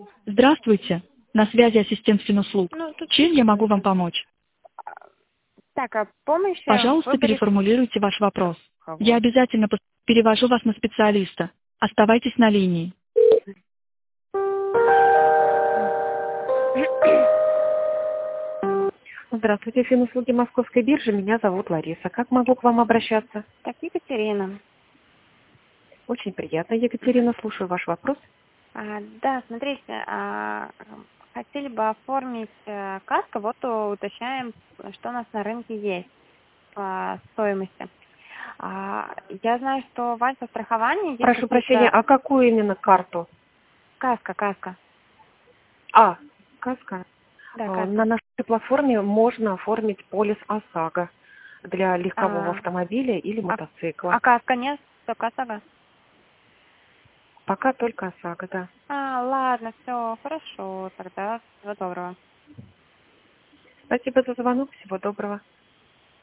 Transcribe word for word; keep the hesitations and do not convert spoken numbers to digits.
Здравствуйте, на связи ассистент Финуслуг. Ну, тут... Чем я могу вам помочь? Так, а помощь э, Пожалуйста, выберите переформулируйте ваш вопрос. Я кого? обязательно пос- перевожу вас на специалиста. Оставайтесь на линии. Здравствуйте, Финуслуги Московской биржи. Меня зовут Лариса. Как могу к вам обращаться? Так, Екатерина. Очень приятно, Екатерина. Слушаю ваш вопрос. А, да, смотрите, а, хотели бы оформить э, каско, вот э, уточняем, что у нас на рынке есть по стоимости. А, я знаю, что в альфа-страховании есть Прошу прощения, какие-то... а какую именно карту? Каска, каска. А, Каска. Да, А, На каска. нашей платформе можно оформить полис ОСАГО для легкового А, автомобиля или а, мотоцикла. а каска нет? Только каска? Пока только ОСАГО, да. А, ладно, все, хорошо, тогда всего доброго. Спасибо за звонок. Всего доброго.